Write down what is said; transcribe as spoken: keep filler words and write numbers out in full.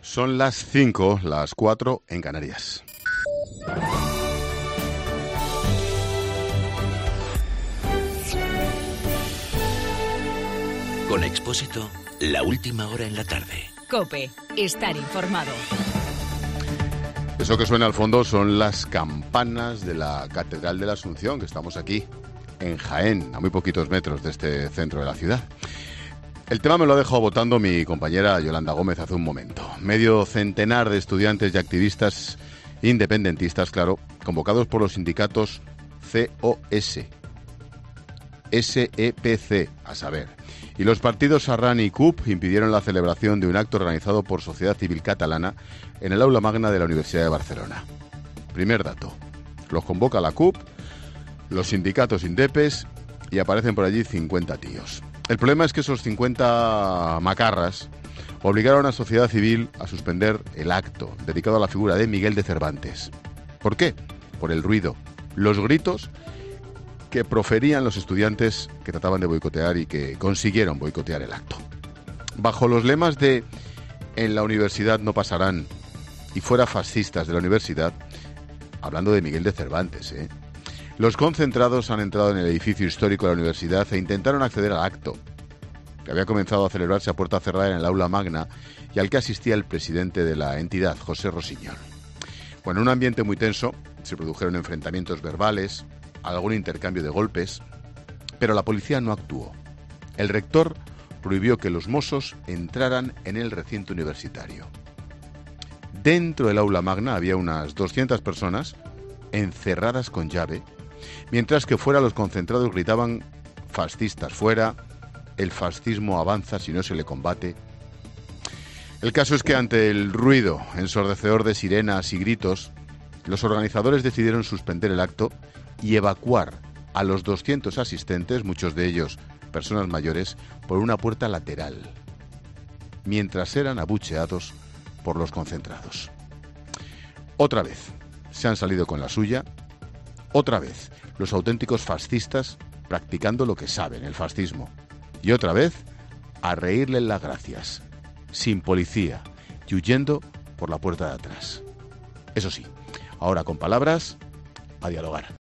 Son las cinco, las cuatro en Canarias. Con Expósito, la última hora en la tarde. COPE, estar informado. Eso que suena al fondo son las campanas de la Catedral de la Asunción, que estamos aquí en Jaén, a muy poquitos metros de este centro de la ciudad. El tema me lo ha dejado votando mi compañera Yolanda Gómez hace un momento. Medio centenar de estudiantes y activistas independentistas, claro, convocados por los sindicatos C O S, S E P C, a saber, y los partidos Arran y C U P impidieron la celebración de un acto organizado por Sociedad Civil Catalana en el aula magna de la Universidad de Barcelona. Primer dato, los convoca la C U P, los sindicatos indepes y aparecen por allí cincuenta tíos. El problema es que esos cincuenta macarras obligaron a Sociedad Civil a suspender el acto dedicado a la figura de Miguel de Cervantes. ¿Por qué? Por el ruido, los gritos que proferían los estudiantes que trataban de boicotear y que consiguieron boicotear el acto. Bajo los lemas de "en la universidad no pasarán" y "fuera fascistas de la universidad", hablando de Miguel de Cervantes, ¿eh? Los concentrados han entrado en el edificio histórico de la universidad e intentaron acceder al acto, que había comenzado a celebrarse a puerta cerrada en el aula magna y al que asistía el presidente de la entidad, José Rosiñol. Bueno, en un ambiente muy tenso se produjeron enfrentamientos verbales, algún intercambio de golpes, pero la policía no actuó. El rector prohibió que los mossos entraran en el recinto universitario. Dentro del aula magna había unas doscientas personas encerradas con llave, mientras que fuera los concentrados gritaban "fascistas fuera", "el fascismo avanza si no se le combate". El caso es que ante el ruido ensordecedor de sirenas y gritos, los organizadores decidieron suspender el acto y evacuar a los doscientos asistentes, muchos de ellos personas mayores, por una puerta lateral, mientras eran abucheados por los concentrados. Otra vez se han salido con la suya, otra vez los auténticos fascistas practicando lo que saben, el fascismo, y otra vez a reírle las gracias, sin policía y huyendo por la puerta de atrás. Eso sí, ahora con palabras, a dialogar.